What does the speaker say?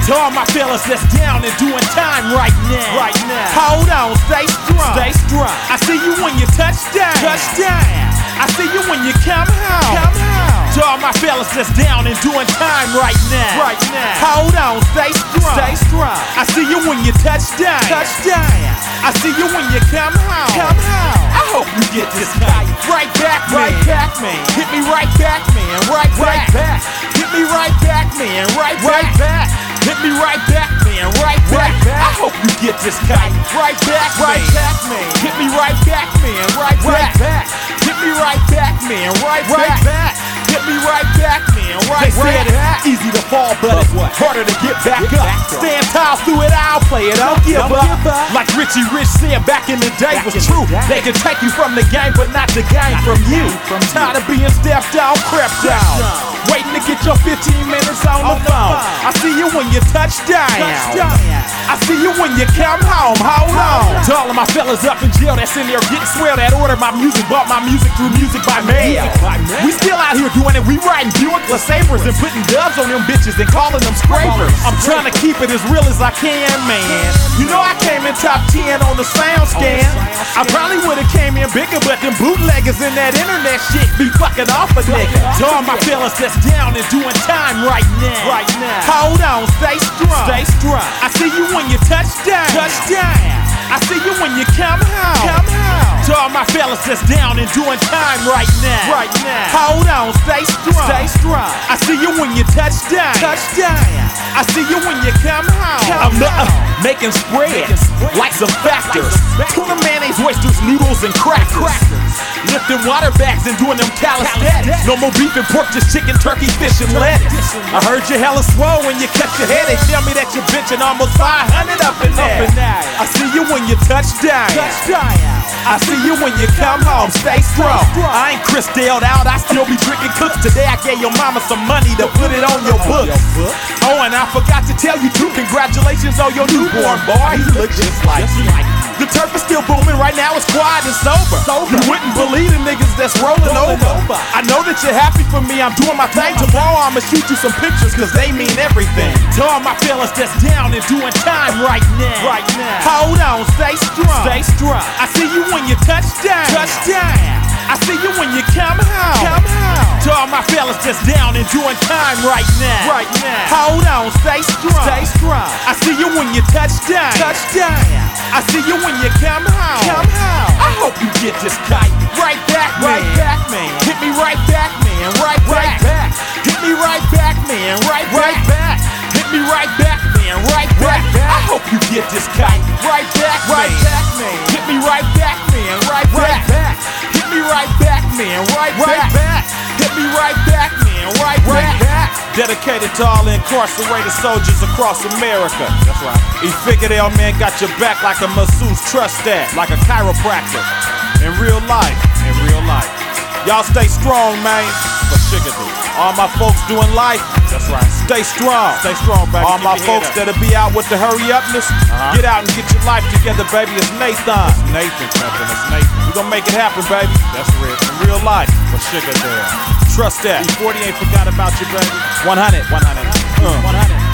To all my fellas that's down and doing time right now. Right now. Hold on, stay strong. Stay strong. I see you when you touch down. Touchdown. I see you when you come home. Come home. To all my fellas that's down and doing time right now. Right now. Hold on, stay strong. Stay strong. I see you when you touch down. Touchdown. I see you when you come home. Come home. I hope you get this kite. Right back, man. Right back, man. Hit me right back, man. Right Right back. back. Hit me right back, man. Right Right back. back. Hit me right back, man. Right back. Right back. I hope you get this kite. Right back, Right man. back, man. Hit me right back, man. Right Right back. back. Hit me right back, man. Right Right back. back. Hit me right back, man. Right They said back. it's Easy to fall, but it's what? harder to get back Get up. back up. Stand tall through it, I'll play it. Don't give Don't up. give up. Like Richie Rich said back in the day Back was in the true. day. They can take you from the game, but not the game from you. From you. Tired of being stepped on, crept down. Waiting to get your 15 minutes on the phone. I see you when you touch down. Touchdown. I see you when you come home. Hold on. To all of my fellas up in jail that's in there getting swell, that order my music, bought my music through Music by Mail. Music by Mail. We still out here doing it. We riding Buick LeSabres and putting dubs on them bitches and calling them scrapers. I'm trying to keep it as real as I can, man. You know I came in top 10 on the sound scan. I probably would've came in bigger, but them bootleggers in that internet shit be fucking off a nigga. To all my fellas that's down and doing time right now. Right now. Hold on, stay strong. Stay strong. I see you when you touch down. Touchdown. I see you when you come home. Come home. To all my fellas that's down and doing time right now. Right now. Hold on, stay strong. Stay strong. I see you when you touch down. Touchdown. I see you when you come home. Come I'm home. making spread Making spread. like some factors. Like some Tuna mayonnaise, oysters, noodles, and crackers. Lifting water bags and doing them calisthenics. No more beef and pork, just chicken, turkey, fish, and lettuce. I heard you hella swole when you cut your head. They tell me that you're benching almost 500 up in there. I see you when you touch down. Touchdown. I see you when you come home, stay strong. I ain't Chris Dale'd out, I still be drinking cooks. Today I gave your mama some money to put it on your books. Oh, and I forgot to tell you too, congratulations on your newborn, boy. He look just like you. The turf is still booming right now, it's quiet and sober. You wouldn't believe the niggas that's rolling over. I know that you're happy for me, I'm doing my thing. Tomorrow I'ma shoot you some pictures, cause they mean everything. To all my fellas that's down and doing time right now. Right now. Hold on, stay strong. Stay strong. I see you when you touch down. Touchdown. I see you when you come home. Come home. To all my fellas that's down and doing time right now. Right now. Hold on, stay strong. Stay strong. I see you when you touch down. Touchdown. I see you when you come home. Come home. I hope you get this kite. Right back, man. Right back, man. Hit me right back, man. Right Right back. back. Hit me right back, man. Right Right back. back. Hit me right back, man. Right Right back. back. I hope you get this kite. Right back, Right man. back, man. Hit me right back, man. Right Right back. back. Hit me right back, man. Right Right back. back. Hit me right back, man. Right Right back. Dedicated to all incarcerated soldiers across America. That's right. E Figueroa, man, got your back like a masseuse. Trust that, like a chiropractor. In real life. In real life. Y'all stay strong, man. For sugar do. All my folks doing life. That's right. Stay strong. Stay strong, baby. All Keep my your folks head up. that'll be out with the hurry upness, get out and get your life together, baby. It's Nathan. Nathan, Captain. It's Nathan. We gonna make it happen, baby. That's real. In real life. For sugar there. Trust that. E40 ain't forgot about you, baby. 100. 100. 100.